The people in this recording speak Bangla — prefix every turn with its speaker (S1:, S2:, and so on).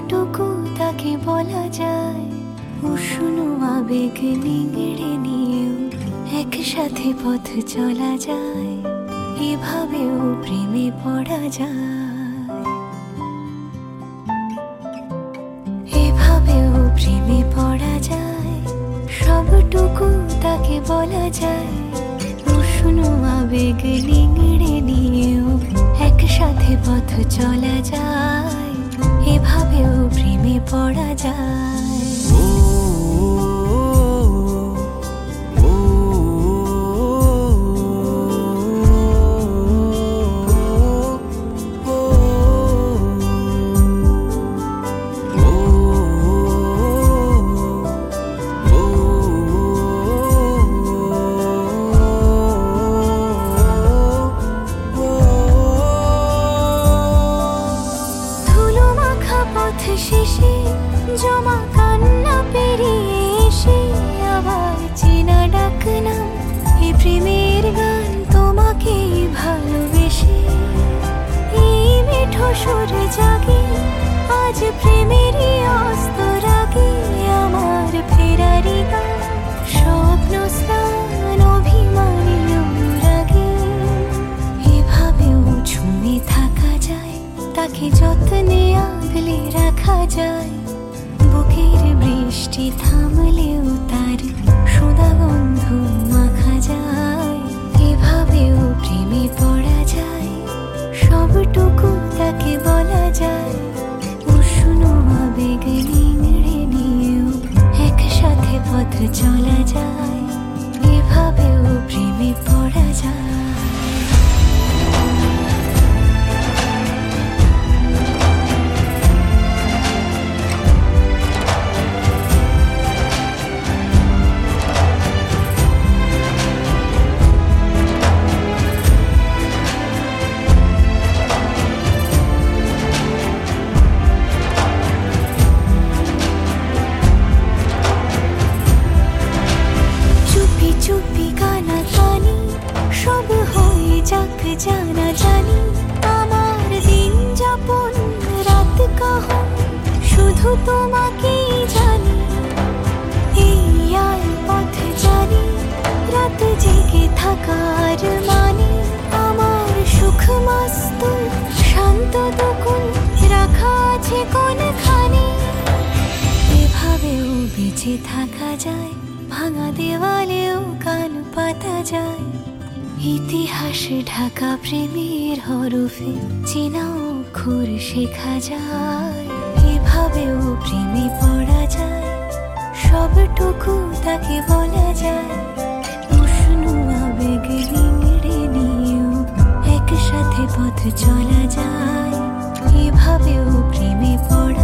S1: সবটুকু তাকে বলা যায়। উষ্ণ আবেগ নিংড়ে নিয়েও একসাথে পথ চলা যায়, এভাবেও প্রেমে পড়া যায়, এভাবেও প্রেমে পড়া যায়। সবটুকু তাকে বলা যায়। উষ্ণ আবেগ নিংড়ে নিয়েও একসাথে পথ চলা যায়, এভাবেও প্রেমে পড়া যায়। শেষে জমা কান্না পেরিয়ে এসে আবার চেনা ডাক নাম, এই প্রেমের গান তোমাকেই ভালোবেসে। এই মিঠো সুর জাগে আজ প্রেমেরই অস্তর আগে, আমার ফেরারি গান স্বপ্ন স্নান অভিমানী অনুরাগে। এভাবেও ছুঁয়ে থাকা যায়, তাকে যত্নে আগলে রাখা যায়। বুকের বৃষ্টি থামলেও তার সোদা গন্ধ মাখা যায়, এভাবেও প্রেমে পড়া যায়। সবটুকু তাকে বলা যায়। উষ্ণ আবেগ নিংড়ে নিয়েও একসাথে পথ চলা যায়, এভাবেও প্রেমে পড়া যায়। চুপি গানা গানি সব হয়ে যাক জানা জানি, আমার দিন যাপন রাত কাহন শুধু তোমাকেই জানি। এই আর পথ জানি রাত জেগে থাকার মানে, আমার সুখ মাস্তুল শান্ত দুকুল রাখা আছে কোনখানে। এভাবেও বেঁচে থাকা যায়, ভাঙা দেওয়ালেও কান পাতা যায়। ইতিহাস ঢাকা প্রেমের হরফে চেনা অক্ষর শেখা যায়, এভাবেও প্রেমে পড়া যায়। সবটুকু তাকে বলা যায়। উষ্ণ আবেগ নিংড়ে নিয়েও একসাথে পথ চলা যায়, এভাবেও প্রেমে পড়া